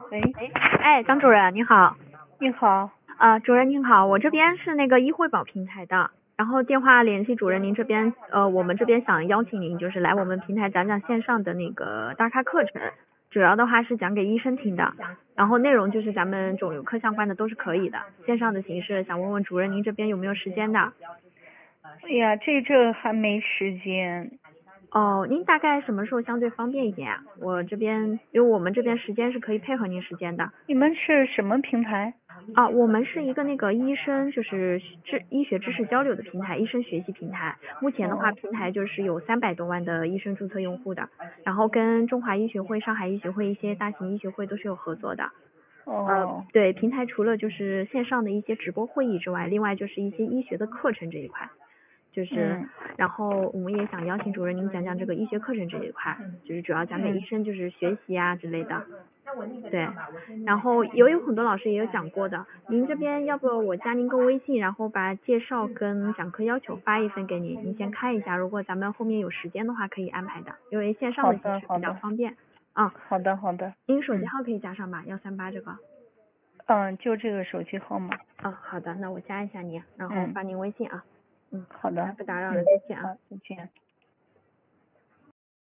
喂， 哎，张主任您好。 你好。 主任您好，我这边是那个医惠保平台的，然后电话联系主任，您这边我们这边想邀请您就是来我们平台讲讲线上的那个大咖课程，主要的话是讲给医生听的，然后内容就是咱们肿瘤科相关的都是可以的，线上的形式，想问问主任您这边有没有时间的？ 哎呀，这还没时间。 哦，您大概什么时候相对方便一点啊？我这边因为我们这边时间是可以配合您时间的。 你们是什么平台？ 我们是一个那个医生就是医学知识交流的平台，医生学习平台。目前的话，平台就是有300多万的医生注册用户的，然后跟中华医学会、上海医学会一些大型医学会都是有合作的。对，平台除了就是线上的一些直播会议之外，另外就是一些医学的课程这一块。然后我们也想邀请主任您讲讲这个医学课程这一块，就是主要讲给医生就是学习啊之类的。对，然后有很多老师也有讲过的，您这边要不我加您个微信，然后把介绍跟讲课要求发一份给您，您先看一下，如果咱们后面有时间的话可以安排的，因为线上的形式比较方便。 好的。 您手机号可以加上吧，138这个。 就这个手机号码。 好的，那我加一下您，然后发您微信啊。 好的。 不打扰了，再见啊。 再见。